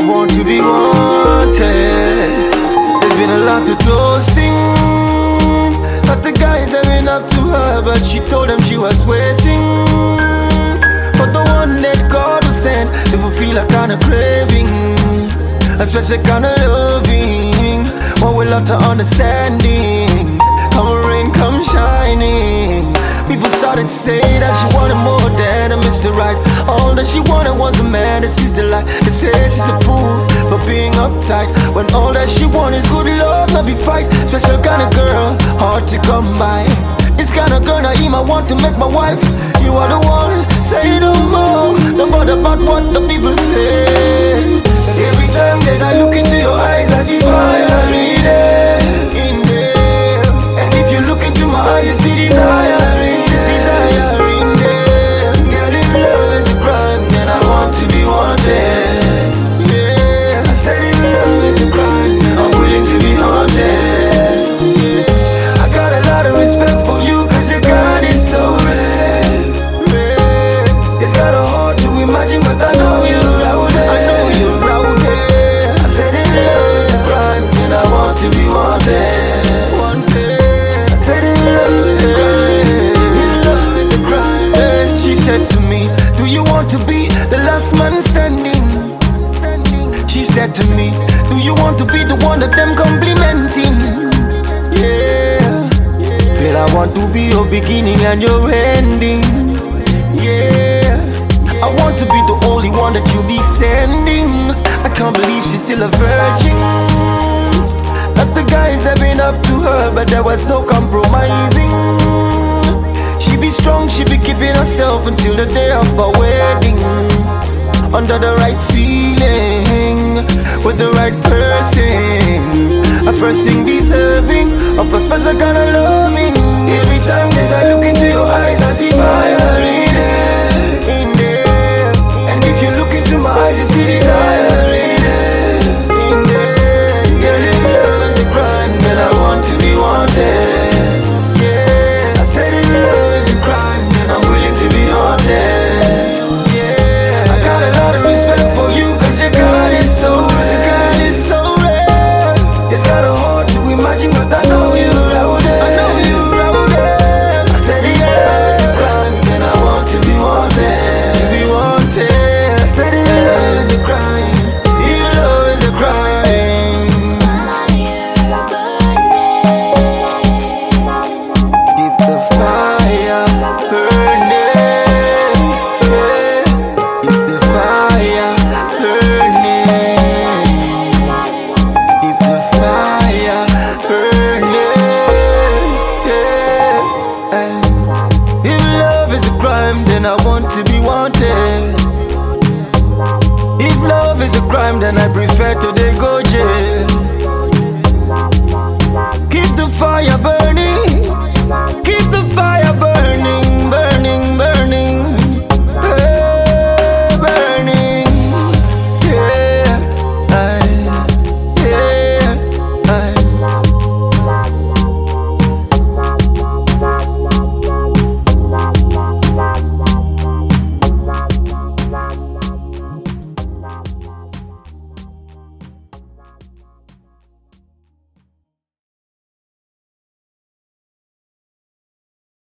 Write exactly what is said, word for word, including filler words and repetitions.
want to be wanted. There's been a lot of toasting, but the guys have been up to her, but she told them she was waiting for the one that God will send to fulfill a kind of craving, a special kind of loving, one with lot of understanding. Come rain, come shining. People started to say that she wanted more than a Mister Right. All that she wanted was a man that sees the light. They say she's a fool for being uptight, when all that she wants is good love, not be fight. Special kind of girl, hard to come by. This kind of girl Naima want to make my wife. You are the one, say no more. Don't bother about what the people say. Every time that I look into your eyes, I see fire in there, in there. And if you look into my eyes, you see desire in there, desire in there. Girl, if love is a crime, then I want to be wanted. Yeah, I said if love is a crime, I'm willing to be haunted. Yeah, I got a lot of respect for you, cause your God is so rare, rare. It's kinda hard to imagine, but I know you're out there. I know you're out there. I said if love is a crime, then I want to be wanted, wanted. I said if love is a crime, if love is a crime. Then she said to me, do you want to be the last man standing? She said to me, do you want to be the one that them complimenting? Yeah, girl, I want to be your beginning and your ending. Yeah, I want to be the only one that you be sending. I can't believe she's still a virgin, that the guys have been up to her, but there was no compromising. She be strong, she be keeping herself until the day of our wedding, under the right ceiling, with the right person, a person deserving of a special kind of loving. Every time that I look into your eyes, I see fire in there, in there. And if you look into my eyes, you see desire in there, in there. Girl, if love is a crime, then I want to be wanted. Yeah, I said if love is a crime, then I'm willing to be haunted. Yeah, I got a lot of respect for you, cause your God is so rare. Your God is so rare. It's kinda hard to imagine, but I know you're out there. I know you're out there. I said if love is a crime, then I want to be wanted, to be wanted. I said if love is a crime, if love is a crime. Keep the fire burning, yeah. Keep the fire burning. Keep the fire burning, yeah. And if love is a crime, then I want to be wanted. If love is a crime, then I prefer to they go jail. Keep the fire burning,